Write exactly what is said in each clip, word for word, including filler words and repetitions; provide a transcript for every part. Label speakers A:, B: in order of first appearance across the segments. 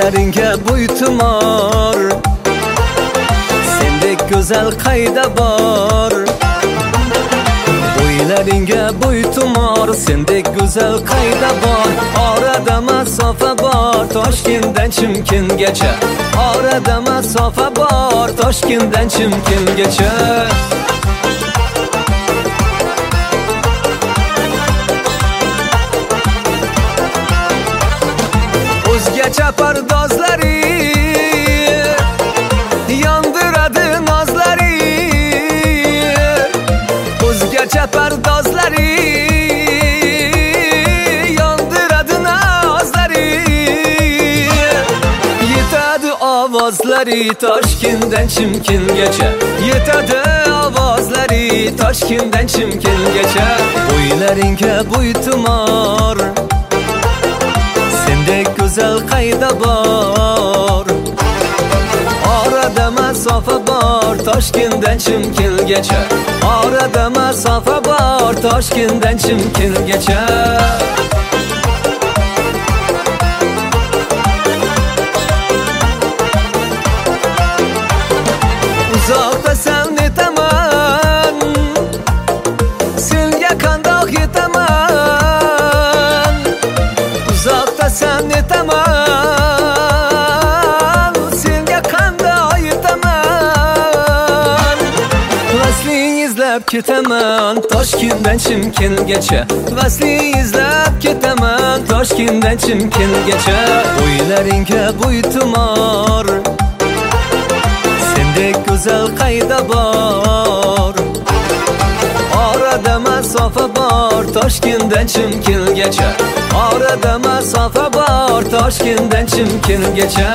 A: O'ylaringga bo'ytumor, sendek go'zal qayda bor. O'ylaringga bo'ytumor, sendek go'zal qayda bor. Orada masofa bor, Toshkentdan Chimkentgacha. Orada masofa bor, Toshkentdan Chimkentgacha. O'zgacha pardozlari yondiradi nozlari, o'zgacha pardozlari yondiradi nozlari. Yetadi ovozlari Toshkentdan Chimkentgacha, yetadi ovozlari Toshkentdan Chimkentgacha. O'ylaringga bo'ytumor, sendek go'zal qayda bor. Orada masofa bor, Toshkentdan Chimkentgacha. Orada masofa bor, Toshkentdan Chimkentgacha. Uzoqdasan netaman, senga qandoq yetaman. Uzoqdasan netaman, senga qandoq yetaman. Vasling izlab ketaman Toshkentdan Chimkentgacha. Vasling izlab ketaman Toshkentdan Chimkentgacha. O'ylaringga bo'ytumor, sendek go'zal qayda bor. Orada masofa bor, Toshkentdan Chimkentgacha. Orada masofa bor, Toshkentdan Chimkentgacha.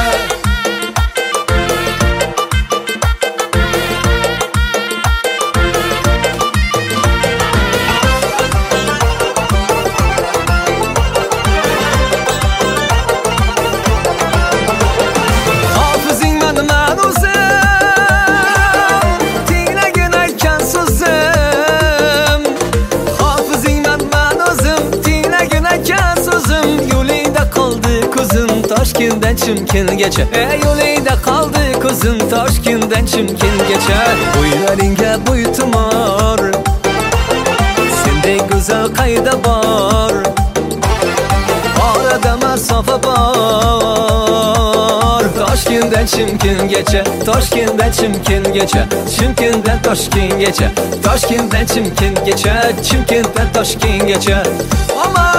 A: Toshkentdan Chimkentgacha, ey yo'lingda qoldi ko'zim Toshkentdan Chimkentgacha. O'ylaringga bo'ytumor, sendek go'zal qayda bor. Orada masofa bor, Toshkentdan Chimkentgacha. Toshkentdan Chimkentgacha, Chimkentdan Toshkentgacha. Toshkentdan Chimkentgacha, Chimkentdan Toshkentgacha.